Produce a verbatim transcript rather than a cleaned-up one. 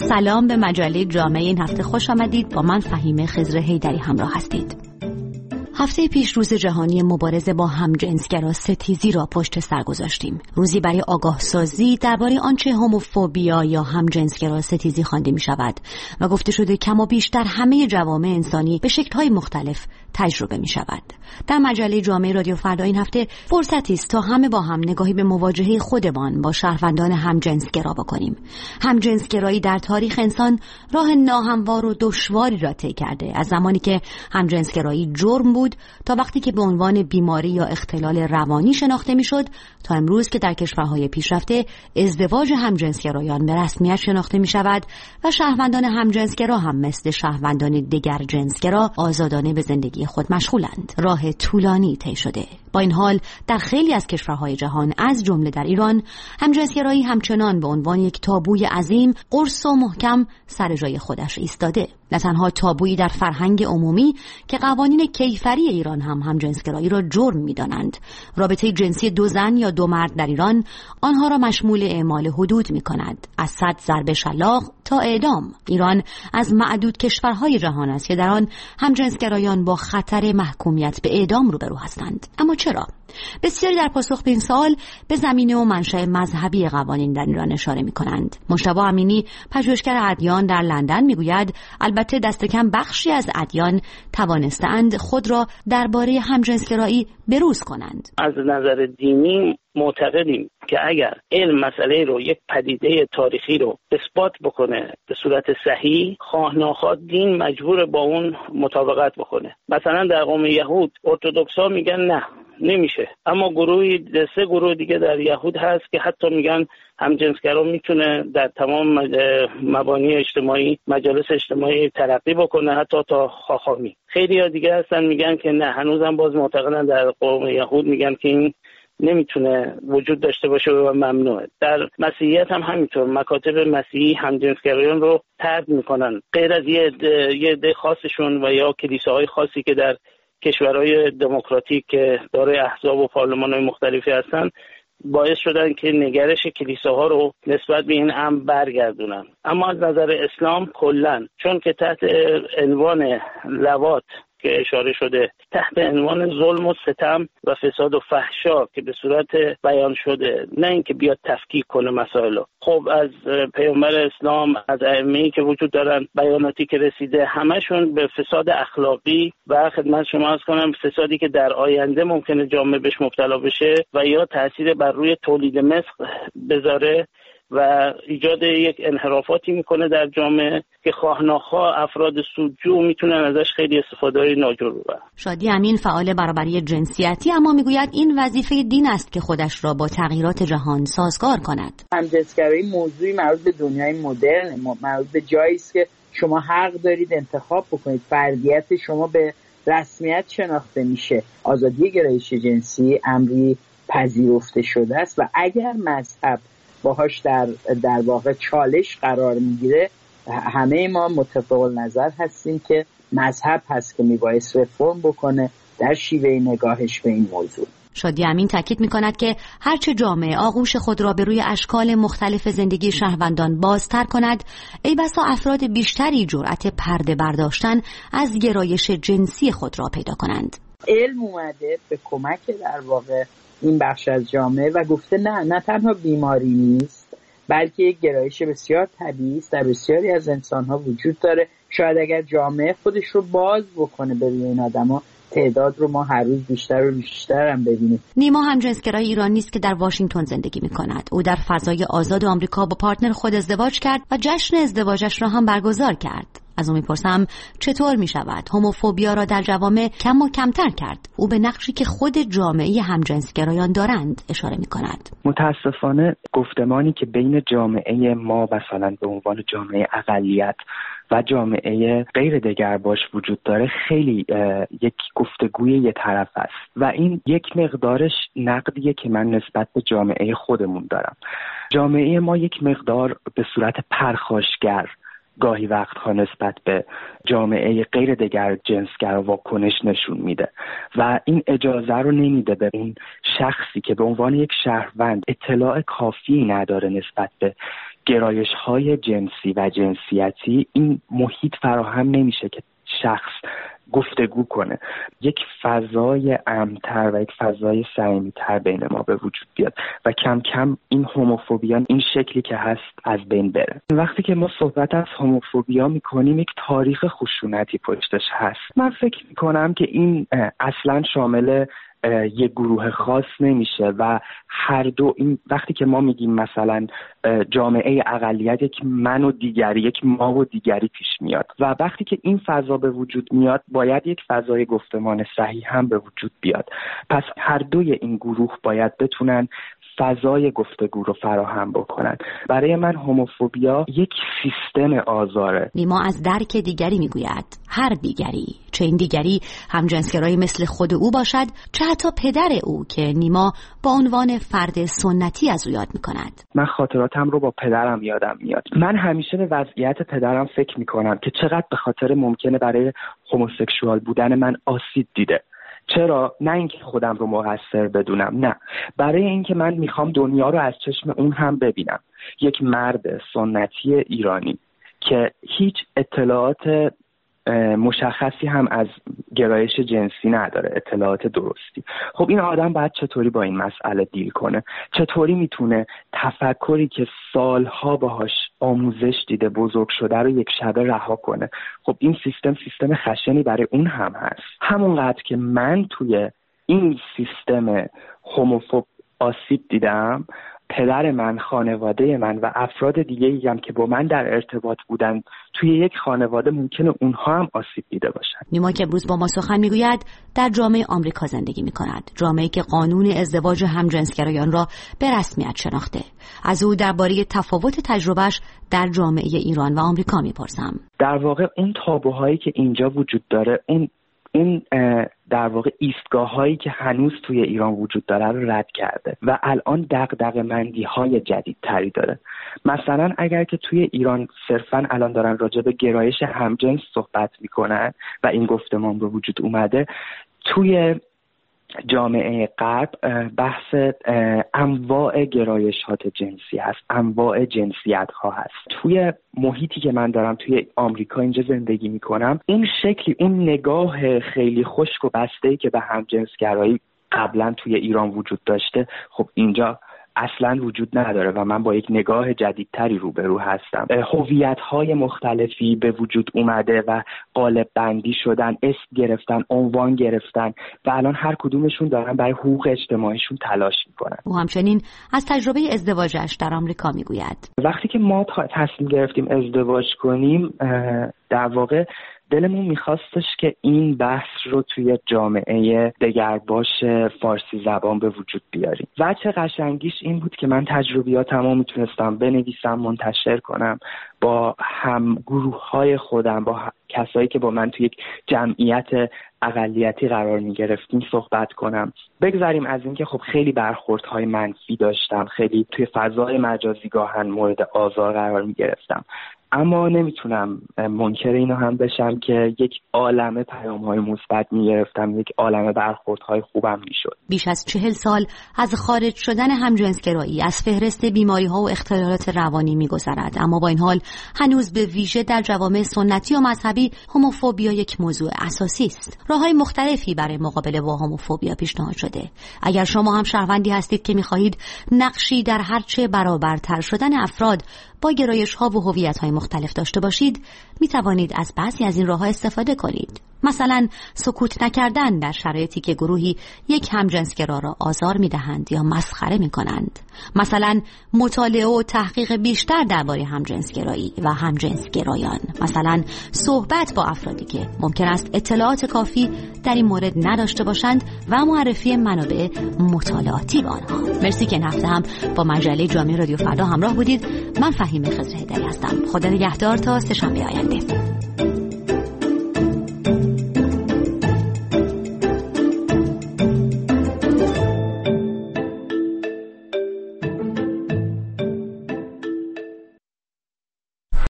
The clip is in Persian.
سلام به مجله جامعه این هفته خوش آمدید. با من فهیمه خضر حیدری همراه هستید. هفته پیش روز جهانی مبارزه با همجنسگرا ستیزی را پشت سر گذاشتیم. روزی برای آگاه سازی درباره آنچه هوموفوبیا یا همجنسگرا ستیزی خوانده می شود و گفته شده کم و بیش در همه جوامع انسانی به شکل‌های مختلف تجربه می شود. در مجله جامعه رادیو فردا این هفته فرصتی است تا همه با هم نگاهی به مواجهه خودمان با شهروندان همجنسگرا بکنیم. همجنسگرایی در تاریخ انسان راه ناهموار و دشواری را طی کرده، از زمانی که همجنسگرایی جرم بود تا وقتی که به عنوان بیماری یا اختلال روانی شناخته میشد تا امروز که در کشورهای پیشرفته ازدواج همجنسگرایان به رسمیت شناخته می شود و شهروندان همجنسگرا هم مثل شهروندان دیگر جنسگرا آزادانه به زندگی خود مشغولند. راه طولانی طی شده. با این حال در خیلی از کشورهای جهان از جمله در ایران همجنسگرایی همچنان به عنوان یک تابوی عظیم قرص و محکم سر جای خودش ایستاده. نه تنها تابویی در فرهنگ عمومی که قوانین کیفری ایران هم همجنسگرایی را جرم می‌دانند. رابطه جنسی دو زن یا دو مرد در ایران آنها را مشمول اعمال حدود می‌کند، از صد ضرب شلاق تا اعدام. ایران از معدود کشورهای جهان است که در آن همجنسگرایان با خطر محکومیت به اعدام روبرو هستند. اما چرا؟ بسیاری در پاسخ به این سوال به زمینه و منشأ مذهبی قوانین در ایران اشاره می‌کنند. مجتبی امینی، پژوهشگر ادیان در لندن، می‌گوید البته دست کم بخشی از ادیان توانستند خود را درباره همجنسگرایی بروز کنند. از نظر دینی معتقدیم که اگر علم مسئله رو، یک پدیده تاریخی رو اثبات بکنه به صورت صحیح، خواه ناخواه دین مجبور با اون مطابقت بکنه. مثلا در قوم یهود ارتدوکسا میگن نه نمیشه، اما گروهی سه گروه دیگه در یهود هست که حتی میگن همجنسگرا میتونه در تمام مبانی اجتماعی، مجالس اجتماعی ترقی بکنه، حتی تا خاخامی. خیلی ها دیگه هستن میگن که نه، هنوزم باز معتقدن در قوم یهود میگن که این نمیتونه وجود داشته باشه و ممنوعه. در مسیحیت هم همینطور، مکاتب مسیحی همجنسگرایان رو طرد میکنن، غیر از یه یه عده خاصشون و یا کلیساهای خاصی که در کشورهای دموکراتیک که دارای احزاب و پارلمان‌های مختلفی هستن، باعث شدن که نگرش کلیساها رو نسبت به این امر برگردونن. اما از نظر اسلام کلاً، چون که تحت عنوان لواط که اشاره شده، تحت عنوان ظلم و ستم و فساد و فحشا که به صورت بیان شده، نه اینکه بیاد تفکیک کنه مسائل. خب از پیامبر اسلام، از ائمه‌ای که وجود دارن، بیاناتی که رسیده، همشون به فساد اخلاقی و خدمت شما عرض کنم فسادی که در آینده ممکنه جامعه بهش مبتلا بشه و یا تاثیر بر روی تولید مسخ بذاره و ایجاد یک انحرافاتی میکنه در جامعه که خواه ناخواه افراد سودجو میتونن ازش خیلی استفاده ناجور ببرن. شادی امین، فعال برابری جنسیتی، اما میگوید این وظیفه دین است که خودش را با تغییرات جهان سازگار کند. همجنسگرایی موضوعی مربوط به دنیای مدرن، مربوط به جایی است که شما حق دارید انتخاب بکنید، فردیت شما به رسمیت شناخته میشه. آزادی گرایش جنسی امری پذیرفته شده است و اگر مذهب باهاش در در واقع چالش قرار میگیره، همه ما متفق النظر هستیم که مذهب هست که میبایست رفرم بکنه در شیوه نگاهش به این موضوع. شادی امین تاکید میکند که هرچه جامعه آغوش خود را به روی اشکال مختلف زندگی شهروندان بازتر کند، ای بسا افراد بیشتری جرأت پرده برداشتن از گرایش جنسی خود را پیدا کنند. علم اومده به کمک در واقع این بخش از جامعه و گفته نه نه تنها بیماری نیست، بلکه یک گرایش بسیار طبیعی است، در بسیاری از انسان‌ها وجود داره. شاید اگر جامعه خودش رو باز بکنه به روی این آدم‌ها، تعداد رو ما هر روز بیشتر و بیشتر هم ببینیم. نیما همجنسگرای ایرانی است که در واشنگتن زندگی می‌کند. او در فضای آزاد آمریکا با پارتنر خود ازدواج کرد و جشن ازدواجش را هم برگزار کرد. از او میپرسم چطور میشود هوموفوبیا را در جوامع کم و کمتر کرد. او به نقشی که خود جامعه همجنسگرایان دارند اشاره میکند. متاسفانه گفتمانی که بین جامعه ما مثلا به عنوان جامعه اقلیت و جامعه غیر دگرباش وجود داره خیلی یک گفتگوی یه طرف است و این یک مقدارش نقدیه که من نسبت به جامعه خودمون دارم. جامعه ما یک مقدار به صورت پرخاشگر گاهی وقتها نسبت به جامعه غیر دگر جنسگر واکنش نشون میده و این اجازه رو نمیده به اون شخصی که به عنوان یک شهروند اطلاع کافی نداره نسبت به گرایش‌های جنسی و جنسیتی این محیط فراهم نمیشه که شخص گفتگو کنه، یک فضای امن‌تر و یک فضای صمیمی‌تر بین ما به وجود بیاد و کم کم این هوموفوبیا این شکلی که هست از بین بره. وقتی که ما صحبت از هوموفوبیا میکنیم یک تاریخ خشونتی پشتش هست. من فکر میکنم که این اصلا شامل یک گروه خاص نمیشه و هر دو این وقتی که ما میگیم مثلا جامعه اقلیت یک من و دیگری، یک ما و دیگری پیش میاد و وقتی که این فضا به وجود میاد باید یک فضای گفتمان صحیح هم به وجود بیاد. پس هر دوی این گروه باید بتونن فضای گفتگو رو فراهم بکنن. برای من هوموفوبیا یک سیستم آزاره. نیما از درک دیگری میگوید، هر دیگری، چه این دیگری همجنسگرایی مثل خود او باشد، چه حتی پدر او که نیما با عنوان فرد سنتی از او یاد میکند. من خاطراتم رو با پدرم یادم میاد. من همیشه به وضعیت پدرم فکر میکنم که چقدر به خاطر ممکنه برای هوموسکسوال بودن من آسیب دیده. چرا؟ نه اینکه خودم رو مقصر بدونم، نه، برای اینکه من میخوام دنیا رو از چشم اون هم ببینم. یک مرد سنتی ایرانی که هیچ اطلاعات مشخصی هم از گرایش جنسی نداره، اطلاعات درستی. خب این آدم باید چطوری با این مسئله دیل کنه؟ چطوری میتونه تفکری که سالها باهاش آموزش دیده، بزرگ شده رو یک شبه رها کنه؟ خب این سیستم سیستم خشنی برای اون هم هست. همونقدر که من توی این سیستم هوموفوب آسیب دیدم، پدر من، خانواده من و افراد دیگه‌ای هم که با من در ارتباط بودن توی یک خانواده ممکنه اونها هم آسیب دیده باشن. نیما که امروز با ما سخن میگوید در جامعه آمریکا زندگی میکند، جامعه‌ای که قانون ازدواج همجنسگرایان را به رسمیت شناخته. از او درباره تفاوت تجربهش در جامعه ایران و آمریکا میپرسم. در واقع اون تابوهایی که اینجا وجود داره، اون این در واقع ایستگاه هایی که هنوز توی ایران وجود داره رو رد کرده و الان دغدغه‌مندی های جدید تری داره. مثلا اگر که توی ایران صرفا الان دارن راجع به گرایش همجنس صحبت میکنن و این گفتمان به وجود اومده، توی جامعه غرب بحث انواع گرایشات جنسی هست، انواع جنسیت ها هست. توی محیطی که من دارم توی آمریکا اینجا زندگی میکنم، این شکلی، اون نگاه خیلی خشک و بسته‌ای که به همجنسگرایی قبلا توی ایران وجود داشته، خب اینجا اصلا وجود نداره و من با یک نگاه جدیدتری روبرو هستم. هویت‌های مختلفی به وجود اومده و قالب بندی شدن، اسم گرفتن، عنوان گرفتن و الان هر کدومشون دارن برای حقوق اجتماعیشون تلاش میکنن. او همچنین از تجربه ازدواجش در آمریکا میگوید. وقتی که ما تصمیم گرفتیم ازدواج کنیم، در واقع دلمون میخواستش که این بحث رو توی جامعه دگرباش فارسی زبان به وجود بیاریم. وجه قشنگیش این بود که من تجربیاتمو میتونستم بنویسم، منتشر کنم، با هم گروه های خودم، با کسایی که با من توی یک جمعیت اقلیتی قرار میگرفتیم صحبت کنم. بگذاریم از اینکه خب خیلی برخوردهای منفی داشتم، خیلی توی فضای مجازی گاهن مورد آزار قرار میگرفتم، اما نمیتونم منکر اینو هم بشم که یک عالمه پیام‌های مثبت میگرفتم، یک عالمه برخوردهای خوبم میشد. بیش از چهل سال از خارج شدن همجنسگرایی از فهرست بیماری‌ها و اختلالات روانی میگذرد، اما با این حال هنوز به ویژه در جوامع سنتی و مذهبی هوموفوبیا یک موضوع اساسی است. راه‌های مختلفی برای مقابله با هوموفوبیا پیشنهاد شده. اگر شما هم شهروندی هستید که می‌خواهید نقشی در هرچه برابرتر شدن افراد با گرایش‌ها و هویت‌های مختلف داشته باشید، می توانید از بعضی از این راه‌ها استفاده کنید. مثلا سکوت نکردن در شرایطی که گروهی یک همجنسگرا را آزار می‌دهند یا مسخره می‌کنند. مثلا مطالعه و تحقیق بیشتر درباره همجنسگرایی و همجنسگرایان. مثلا صحبت با افرادی که ممکن است اطلاعات کافی در این مورد نداشته باشند و معرفی منابع مطالعاتی به آنها. مرسی که این هفته هم با مجله جامعه رادیو فردا همراه بودید. من فهیمه خضر هیدری هستم. خدا نگهدار تا سه‌شنبه آینده.